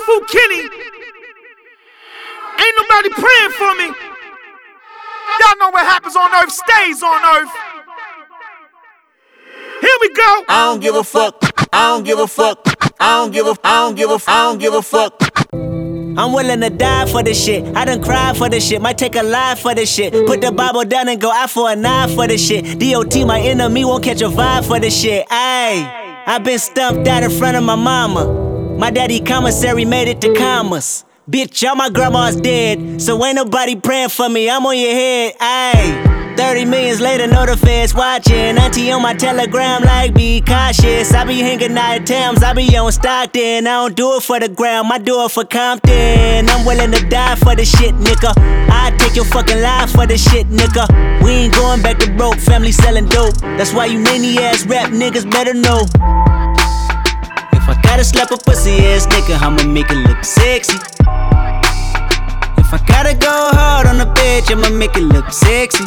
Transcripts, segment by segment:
Fu Kenny. Ain't nobody praying for me. Y'all know what happens on earth stays on earth. Here we go. I don't give a fuck. I don't give a fuck. I don't give a fuck. I'm willing to die for this shit. I done cried for this shit. Might take a life for this shit. Put the Bible down and go out for a knife for this shit. DOT, my enemy, won't catch a vibe for this shit. Ayy, I been stumped out in front of my mama. My daddy commissary made it to commas. Bitch, all my grandma's dead, so ain't nobody praying for me. I'm on your head. Ayy. 30 millions later, know the feds watching. Auntie on my telegram like, be cautious. I be hanging out at Tams, I be on Stockton. I don't do it for the gram, I do it for Compton. I'm willing to die for this shit, nigga. I take your fucking life for this shit, nigga. We ain't going back to broke, family selling dope. That's why you nanny ass rap niggas better know. If I gotta slap a pussy ass nigga, I'ma make it look sexy. If I gotta go hard on the bitch, I'ma make it look sexy.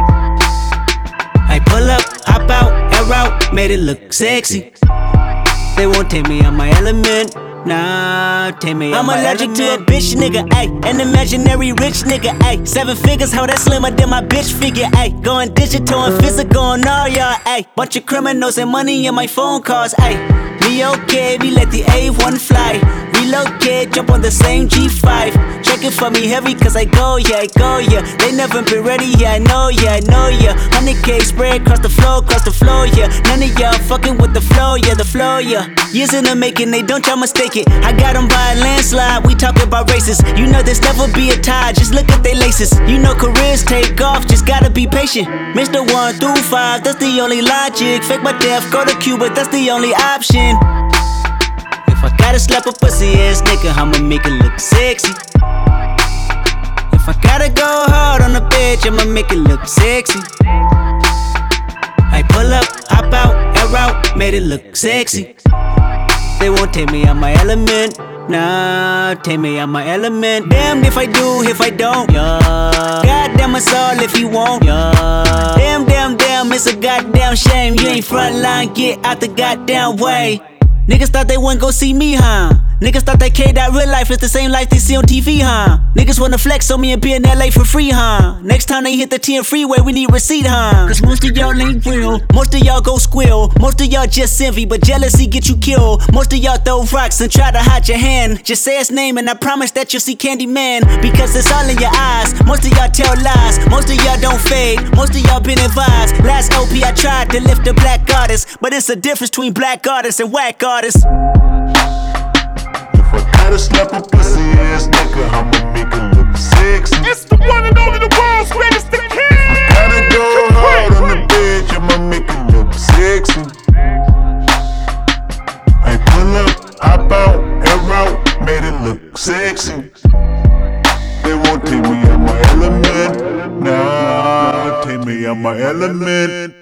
I pull up, hop out, air out, made it look sexy. They won't take me out my element. Nah, take me out my element. I'm allergic to a bitch nigga, ayy. An imaginary rich nigga, ayy. 7 figures, how that slimmer than my bitch figure, ayy. Going digital and physical on all y'all, ayy. Bunch of criminals and money in my phone calls, ayy. Me okay, we let the A1 fly. Relocate, jump on the same G5. Check it for me heavy, cause I go, yeah. They never been ready, yeah, I know ya. 100K spread across the floor, yeah. None of y'all fucking with the flow, yeah. Years in the making, they don't y'all mistake it. I got them by a landslide, we talking about races. You know there's never be a tie, just look at they laces. You know careers take off, just gotta be patient. Mr. 1 through 5, that's the only logic. Fake my death, go to Cuba, that's the only option. If I gotta slap a pussy ass nigga, I'ma make it look sexy. If I gotta go hard on a bitch, I'ma make it look sexy. I pull up, hop out, air out, made it look sexy. They won't take me out my element. Nah, take me out my element. Damned if I do, if I don't, yeah. Goddamn us all if you won't, yeah. Damn, it's a goddamn shame. You ain't frontline, get out the goddamn way. Niggas thought they wouldn't go see me, huh? Niggas thought that K-Dot real life is the same life they see on TV, huh? Niggas wanna flex on me and be in LA for free, huh? Next time they hit the 10 freeway, we need receipt, huh? Cause most of y'all ain't real, most of y'all go squill. Most of y'all just envy, but jealousy get you killed. Most of y'all throw rocks and try to hide your hand. Just say his name and I promise that you'll see Candyman. Because it's all in your eyes, most of y'all tell lies. Most of y'all don't fade, most of y'all been advised. Last LP I tried to lift a black artist, but it's a difference between black artists and whack artists. If I gotta slap a pussy ass nigga, I'ma make it look sexy. It's the one and only, the world's greatest, the king. Gotta go hard on the bitch, I'ma make it look sexy. I pull up, hop out, air out, made it look sexy. They won't take me out my element. Nah, take me out my element.